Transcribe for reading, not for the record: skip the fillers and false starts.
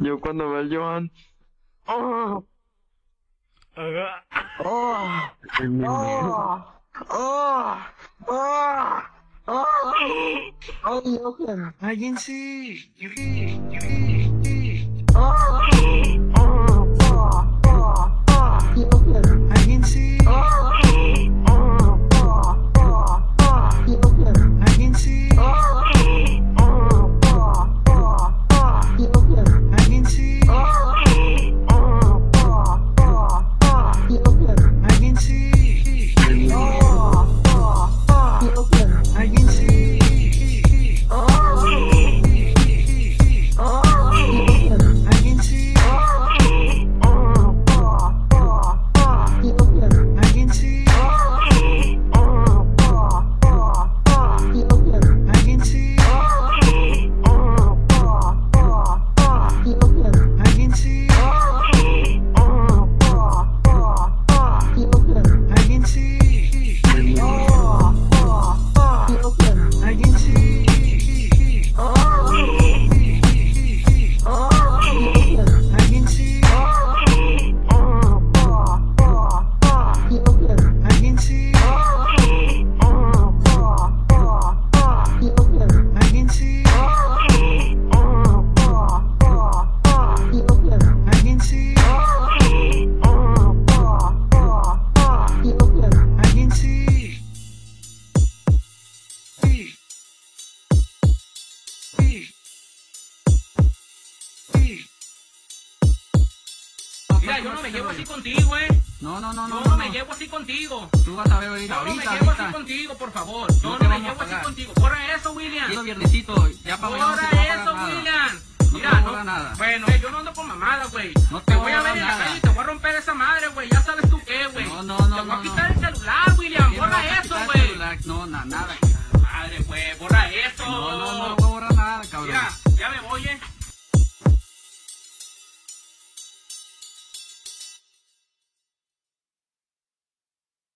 Yo cuando veo al Johan... ¡Oh! ¡Oh! ¡Oh! ¡Oh! ¡Oh! ¡Oh! ¡Ay, Johan! ¡Alguien sí! ¡Oh! ¡Oh! ¡Oh! ¡Oh! ¡Oh! ¡Alguien sí! ¡Oh! ¡Oh! ¡Oh! ¡Oh! ¡Oh! ¡Alguien sí! ¡Oh! ¡Oh! ¡Oh! ¡Oh! ¡Alguien sí! ¡Oh! ¡Oh! ¡Oh! ¡Oh! ¡Alguien sí! ¡Oh! ¡Oh! ¡Oh! ¡Alguien sí! ¡Oh! ¡Oh! ¡Alguien sí! ¡Oh! ¡Oh! ¡Oh! ¡Alguien sí! ¡Oh! ¡Oh! ¡Oh! ¡Alguien sí! ¡Oh! ¡Oh! ¡Alguien sí! ¡Oh! ¡Oh! ¡Alguien sí! Mira, yo no me llevo así contigo, No, Yo no me llevo así contigo. Tú vas a ver ahorita, Yo no me ahorita. llevo así contigo, por favor. Yo no me llevo así contigo. Borra eso, William. Quiero viernesito, ya para mañana no Borra te voy a eso, pagar nada. William. No Mira, te voy a pagar nada. Bueno, yo no ando con mamada, güey. No Te te voy a ver en la nada. calle y te voy a romper esa madre, güey. Ya sabes tú qué, güey. No, Te voy a quitar el celular, William. ¿Qué me vas Borra a eso, quitar el güey. celular? No, nada. Madre, güey, borra eso. No,